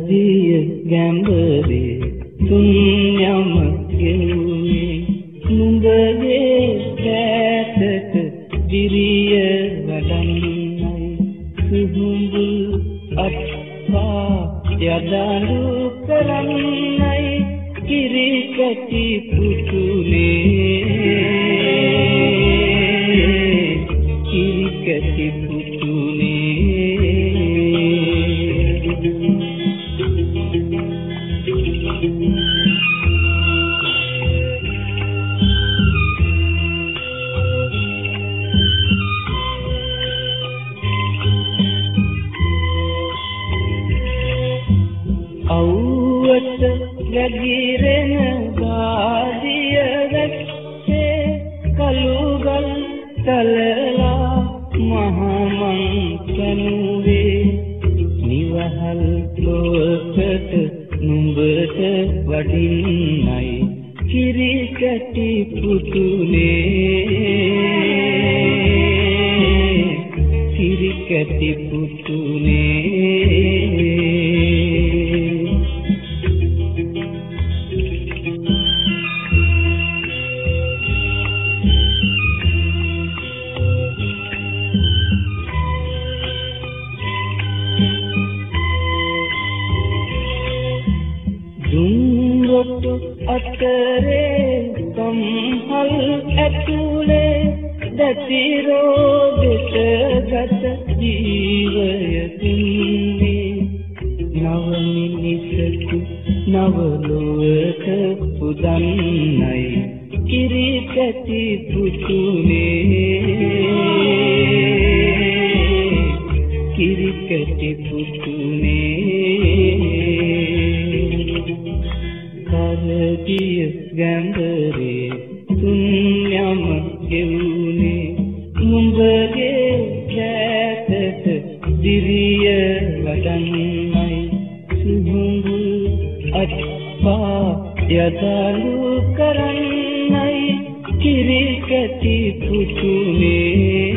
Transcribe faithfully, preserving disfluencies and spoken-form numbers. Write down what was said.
කරදිය ගැඹරේ තුන් යම ගෙවුනේ නුඹගේ කැතට දිරිය වඩන්නයි සුහුඹුල් අත්පා යදඬු කරන්නයි කිරි කැටි පුතුනේ කිරි කැටි අවුවට ගැගිරෙන බාදිය වැස්සේ කළුගල් තලලා මහමන් කනුවේ නිවහල් ලෝකට නුඹට වඩින්නයි කිරි කැටි පුතුනේ කිරි කැටි පුතුනේ දුම්රොට්ටු අතරේ සම්හල් ඇතුලේ දැති රෝගෙට ගත ජීවය තින්නේ නව මිනිසකු නව ලොවට පුදන්නයි කිරි කැටි පුතුනේ කිරි කැටි පුතුනේ කරදිය ගැඹරේ තුන් යම ගෙවුනේ නුඹගේ කැතට දිරිය වඩන්නයි සුහුඹුල් අත්පා යදඬු කරන්නයි කිරි කැටි පුතුනේ